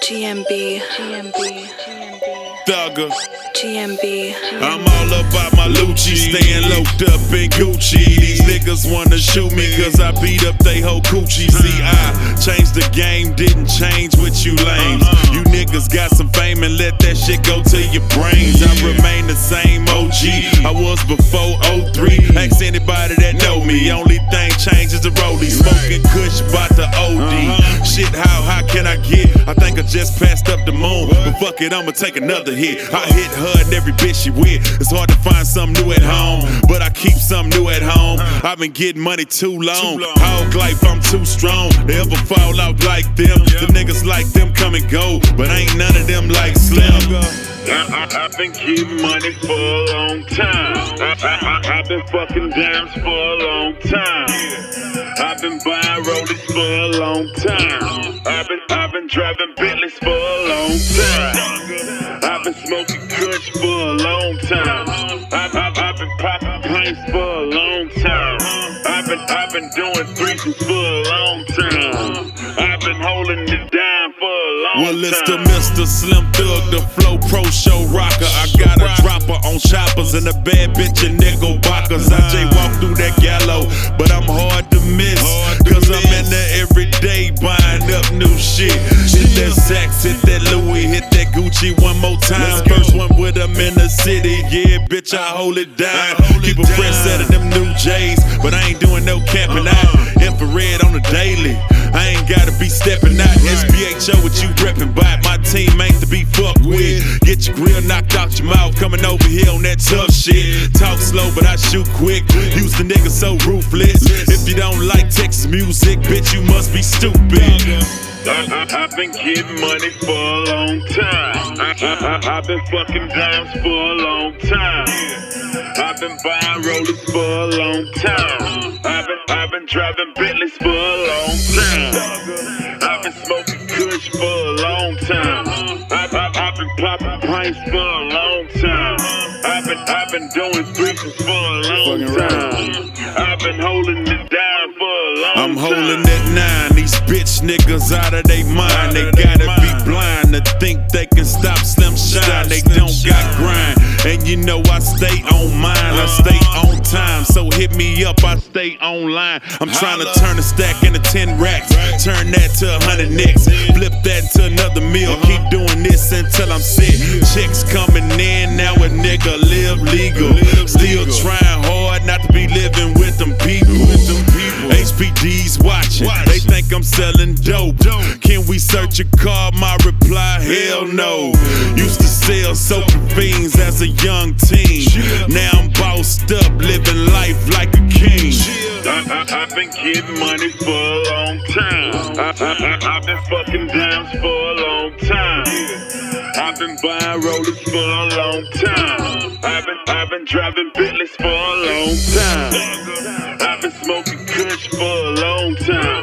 GMB. Thugger. GMB. I'm all about my Lucci, staying locked up in Gucci. These niggas wanna shoot me cause I beat up they whole coochie. See, I changed the game, didn't change with you lames. You niggas got some fame and let that shit go to your brains. I remain the same OG I was before 03. Ask anybody that know me, only thing changes the rollie. Smoking kush, bout to OD. Shit, how high can I get? I think I just passed up the moon, but fuck it, I'ma take another hit. I hit her and every bitch she with. It's hard to find something new at home, but I keep something new at home. I've been getting money too long. Hog life, I'm too strong. They ever fall out like them? The niggas like them come and go, but ain't none of them like Slim. I've been getting money for a long time. I've been fucking dimes for a long time. I've been buying rollies for a long time. I've been driving Bentleys for a long time. I've been smoking kush for a long time. I've been popping pints for a long time. I've been doing threesomes for a long time. I've been holding it down for a long time. Well, it's the Mr. Slim Thug, the Flow Pro Show rocker. I got a dropper on choppers and a bad bitch in Nickelbackers. I jaywalk through that gallow, but I'm hard to miss, cause I'm in there every day buying up new shit. Hit that Saks, hit that Louis, hit that Gucci one more time. First one with them in the city, yeah, bitch, I hold it down. Keep a fresh set of them new J's, but I ain't doing no camping out. Infrared on the daily, I ain't gotta be stepping out. SBHO what you reppin' by, my team ain't to be fucked with. Get your grill knocked out your mouth, coming over here on that tough shit. Talk slow, but I shoot quick. Houston niggas so ruthless. If you don't like Texas music, bitch, you must be stupid. I've been getting money for a long time. I've been fucking dimes for a long time. I've been buying rollers for a long time. I've been driving Bentleys for a long time. I've been smoking kush for a long time. I've been popping pints for a long time. I've been doing threesomes for a long time. I've been holding it down for a long time. I'm holding it 9. These bitch niggas out of they mind. They gotta be blind to think they can stop Slim Shine. They don't got grind, and you know I stay on mine. I stay on time, so hit me up, I stay online. I'm trying to turn a stack into 10 racks, turn that to 100 nicks, flip that to another meal. Keep doing this until I'm sick. Chicks coming in, now a nigga live legal. Still trying hard not to be living with them people. HPD's watching, they think I'm selling dope. Can we search a car? My reply, hell no. Used to sell soap and fiends as a young teen. Now I'm bossed up, living life like a king. I've been getting money for a long time. I've been fucking dimes for a long time. I've been buying rollers for a long time. I've been driving Bentleys for a long time. I've been smoking kush for a long time.